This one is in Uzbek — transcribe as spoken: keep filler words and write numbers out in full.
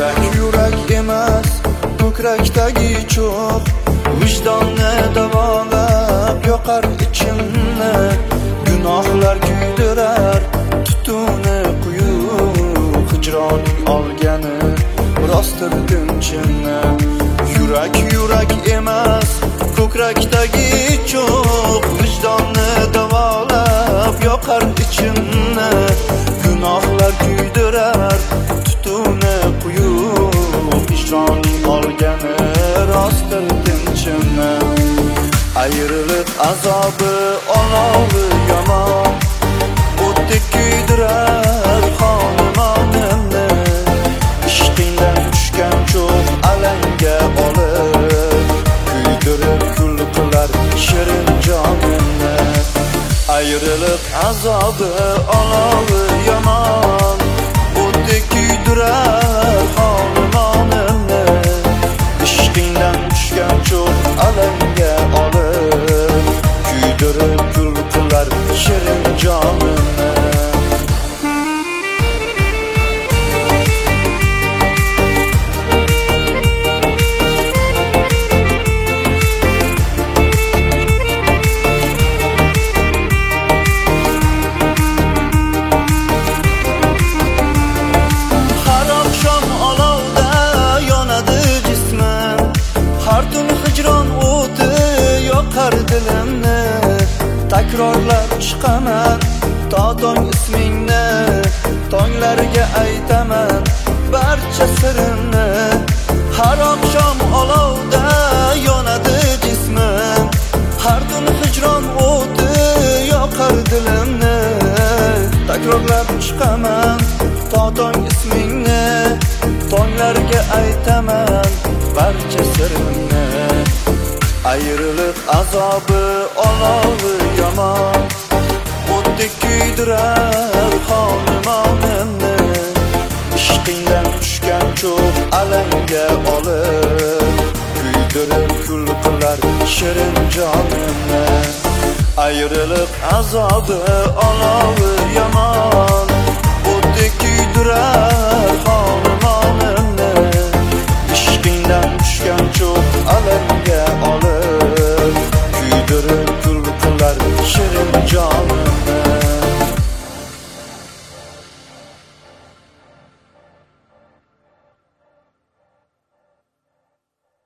yurak yurak emas, ko'krakdagi cho'q vijdonni davolab yoqar ichimni. Gunohlar kuydirar tutuni quyuq, hijroning olgani rostdir tinchimni. Yurak yurak emas, ko'krakdagi cho'q vijdonni davolab yoqar ichimni. Gunohlar kuydirar tutuni quyuq, hijroning olgani rostdir tinchimni. Ayriliq azobi olovi yomon, o'tdek kuydirar xonamonimni. Ishqingdan tushgan cho'q alanga olib, kuydirib kul qilar shirin jonimni. Ayriliq azobi olovi yomon, o'tdek kuydirar xonamonimni. Ishqingdan tushgan cho'q alanga olib, kuydirib kul qilar shirin jonimni. Dilimni takrorlab chiqaman, to tong ismingni tonglarga aytaman barcha sirimni. Har oqshom olovda yonadi jismim, har tun hijron o'ti yoqar dilimni. Takrorlab chiqaman, to tong ismingni tonglarga aytaman barcha sirimni. Ayriliq azobi olovi yomon, o'tdek kuydirar xonamonimni. Ishqingdan tushgan cho'q alanga olib, kuydirib kul qilar shirin jonimni. Ayriliq azobi olovi yomon,